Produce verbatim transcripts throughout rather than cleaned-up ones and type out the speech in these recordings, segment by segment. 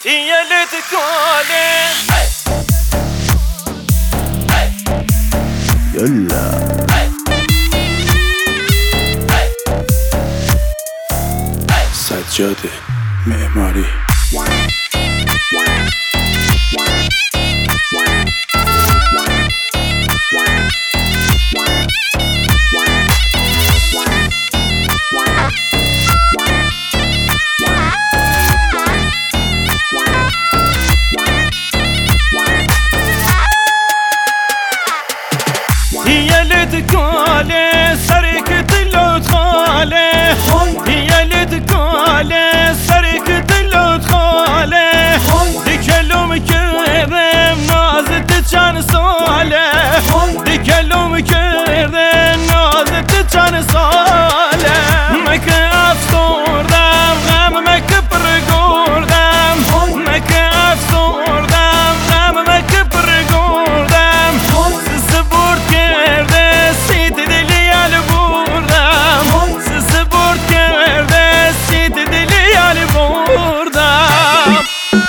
يا ليت تقولي يلا سجاده معماری يا ليت تقولي سركت لو تخالي يا ليت تقولي سركت لو تخالي دكلوم كردم نازت كان صالح دكلوم كردم نازت كان صالح مك افسردم غم مك برگردم مك افسردم غم مك برگردم سبورت کرده سیت دلی ال بردم سبورت کرده سیت دلی ال بردم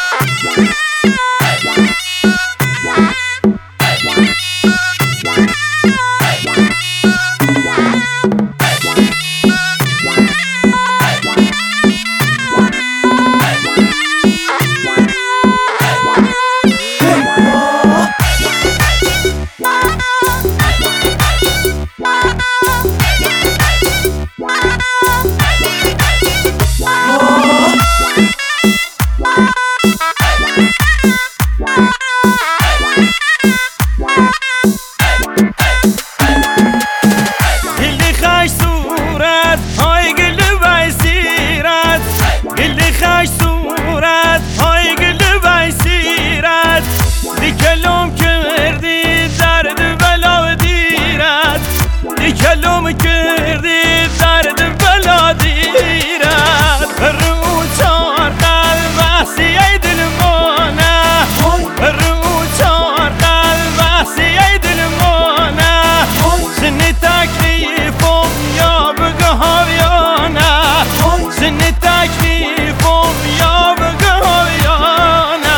کلام کردی درد بلا دیرد کلام کردی درد بلا دیرد رو چار قلب احسی دل مانه رو چار قلب احسی دل مانه سن تکلیفم یا بگه هاویانه سن تکلیفم یا بگه هاویانه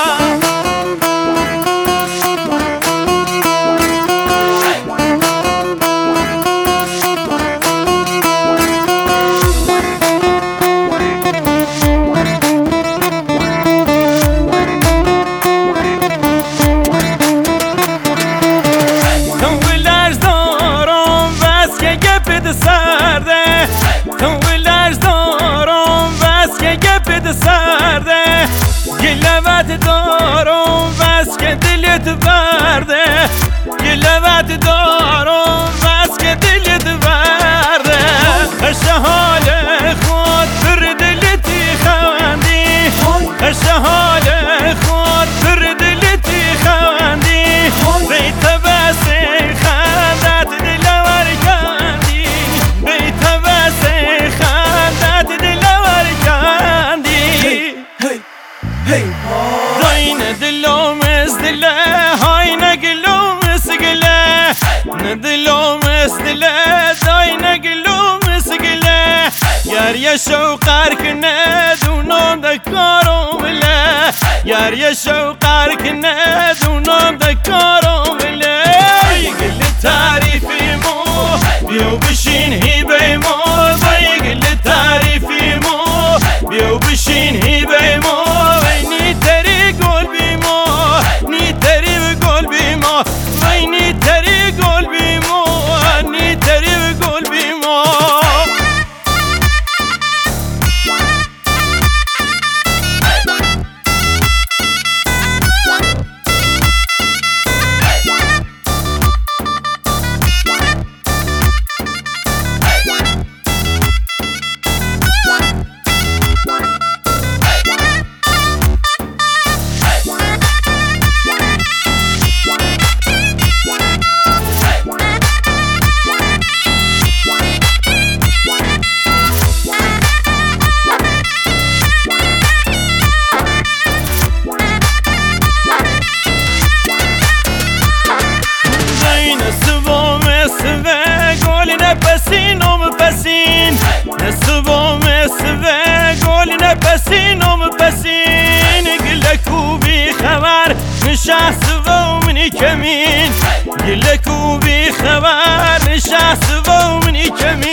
سرده تو لرز دارم بس که گپت سرده گلوت دارم بس که دلت برده گلوت دارم بس که دلت برده هش حال خود پر دلتی خندی هش حال خود پر دلتی خندی بیت بس خندت دلور کندی بیت بس خندت دلور کندی داین دلوم از دله های نگلوم از گله ندلوم از دله داین گلوم از گله یار یا شوقر کنه دونم دکارم له یار یا شوقر کنه دونم دکارم له گل تعریفی مو بیو بشین هیبه مو گل تعریفی مو بیو بشین هیبه مو نی تری گل بی مو نی تری گل بی مو نی تری گل بی مو نی تری گل بی مو نشست و منی کمین گلک و بی خبر نشست و منی کمین